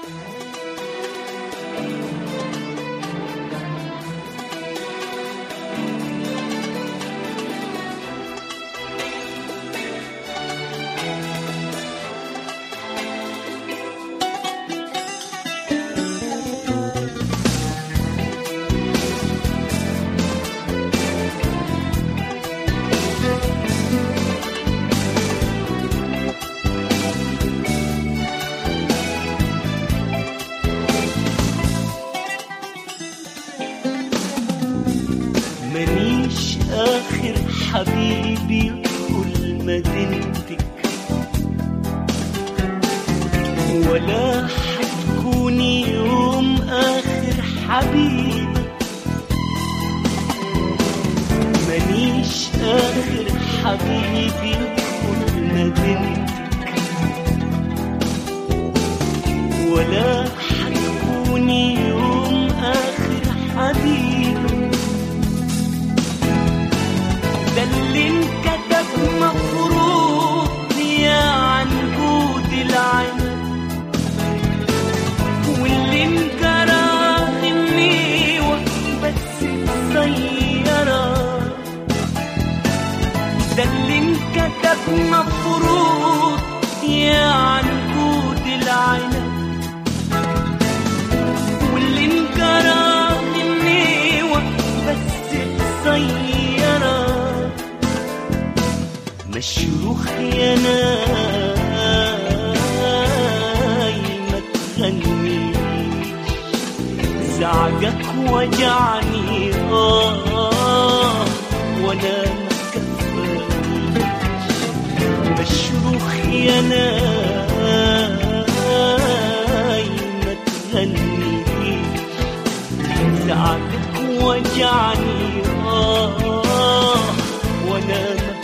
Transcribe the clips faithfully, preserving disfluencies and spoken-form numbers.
مانيش آخر حبيبي يدخل مدينتك، ولا حتكوني يوم آخر حبيبة. مانيش آخر حبيبي يدخل مدينتك، ولا حتكوني يوم آخر حبيبة. ده اللي انكتب مفروض يا عنقود العنب، واللي انجرى غنيوة بس السيارة. ده اللي انكتب مفروض يا عنقود العنب، واللي انجرى غنيوة بس السيارة. مشروخ يا ناي ما تغنيش، زعجك وجعني آه وانا ما كفانيش. مشروخ يا ناي ما تغنيش، زعجك وجعني آه وانا ما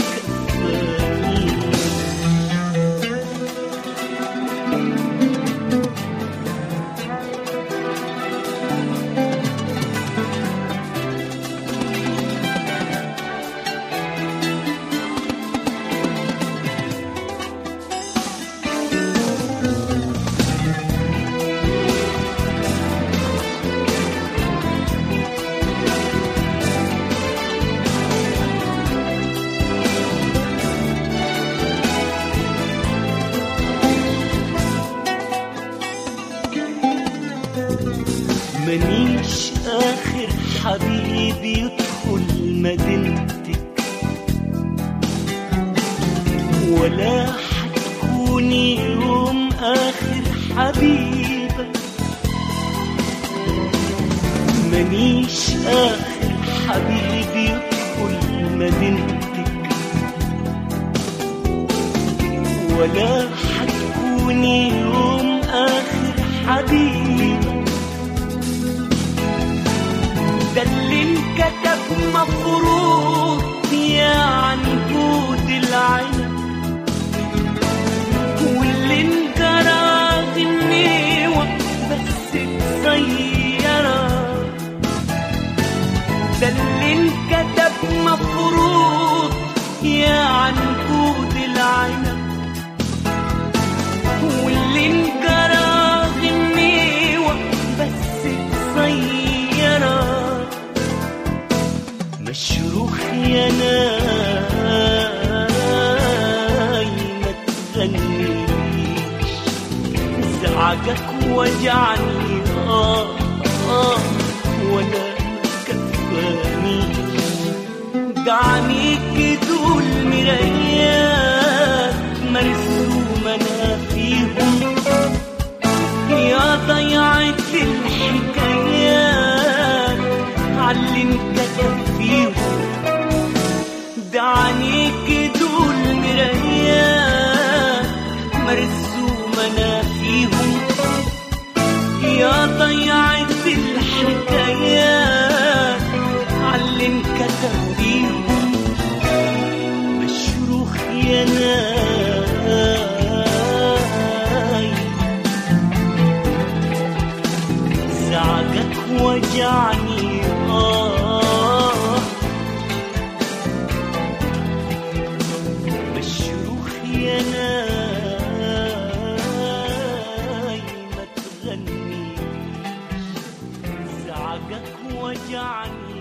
مانيش آخر حبيبي يدخل مدينتك، ولا حتكوني يوم آخر حبيبة. مانيش آخر حبيبي يدخل مدينتك، ولا حتكوني يوم آخر حبيبة. ده اللي انكتب مفروض يا عنقود العنب، واللي انجرى غنيوة بس السيارة. ده اللي انكتب مفروض يا عنقود العنب، واللي انجرى غنيوة بس السيارة. مشروخ يا ناي ما تغنيش، زعجك وجعني آه آه وانا ما كفانيش. دعنيك دول مرايات مرسومة انا فيهم، يا ضيعة الحكايات عاللي انكتب فيهم. دعنيك دول مرايات مرسومة انا فيهم، يا ضيعة الحكايات عاللي انكتب فيهم. مشروخ يا ناي زعجك وجعني آه. مشروخ يا ناي ما تغني زعجك وجعني